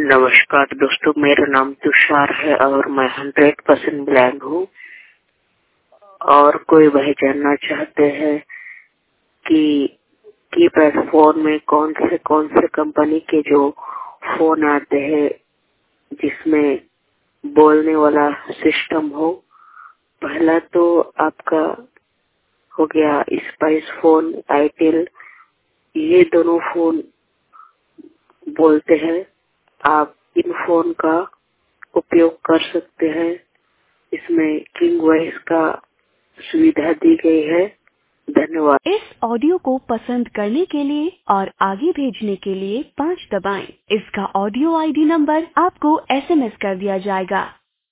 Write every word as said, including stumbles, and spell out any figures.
नमस्कार दोस्तों, मेरा नाम तुषार है और मैं हंड्रेड परसेंट ब्लैंक हूँ। और कोई भाई जानना चाहते हैं कि कीपैड फोन में कौन से कौन से कंपनी के जो फोन आते हैं जिसमें बोलने वाला सिस्टम हो। पहला तो आपका हो गया स्पाइस फोन, आईटेल, ये दोनों फोन बोलते हैं। आप इन फोन का उपयोग कर सकते हैं। इसमें किंग वॉइस का सुविधा दी गई है। धन्यवाद। इस ऑडियो को पसंद करने के लिए और आगे भेजने के लिए पाँच दबाएं। इसका ऑडियो आईडी नंबर आपको एसएमएस कर दिया जाएगा।